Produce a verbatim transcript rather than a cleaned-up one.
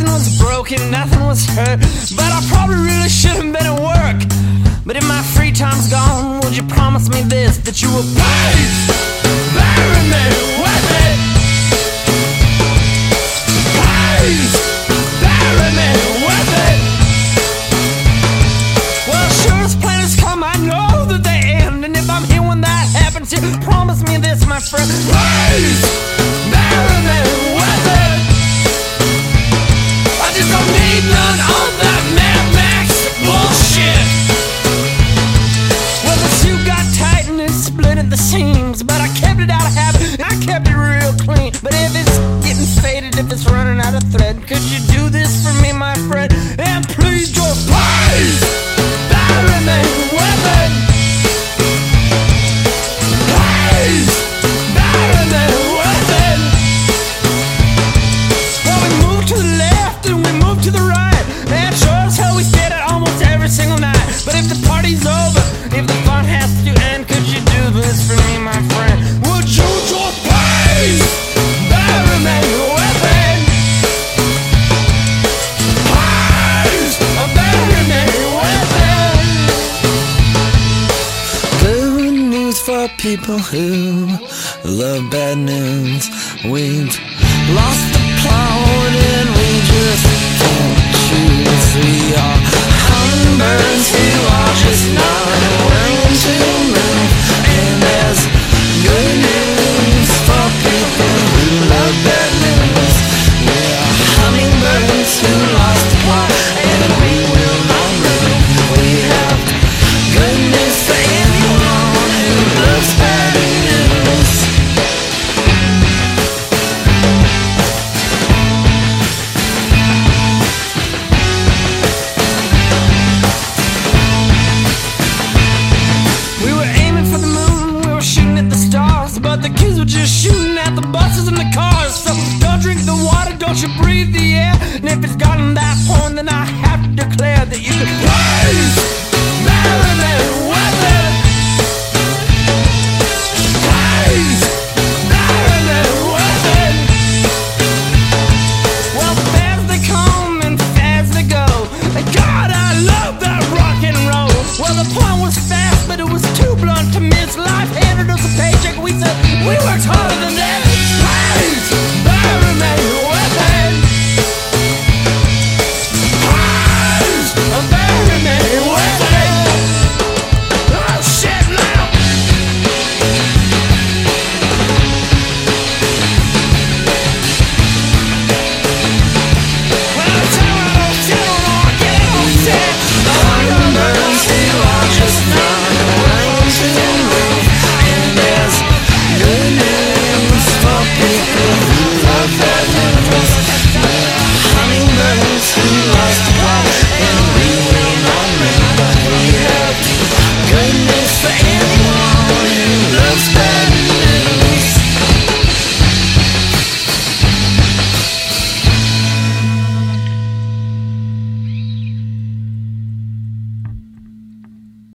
was broken, nothing was hurt, but I probably really shouldn't been at work. But if my free time's gone, would you promise me this, that you will please bury me with it? Please bury me with it. Well, sure as planets come, I know that they end, and if I'm here when that happens, you promise me this, my friend. Please bury me with it. I just don't need none of that Mad Max bullshit. Well, the suit got tight and it split at the seams, but I kept it out of habit and I kept it real clean. But if it's getting faded, if it's running out of thread, could you do this for me, my friend? And please just please bury me with it. Please bury me with it. Well, we move to the left and we move to the right, and sure as hell we get it almost every single night. But if the party's over, if the fun has to end, could you do this for me, my friend? Would you just please bury me with it? Please bury me with it. Good news for people who love bad news. We've lost the plot in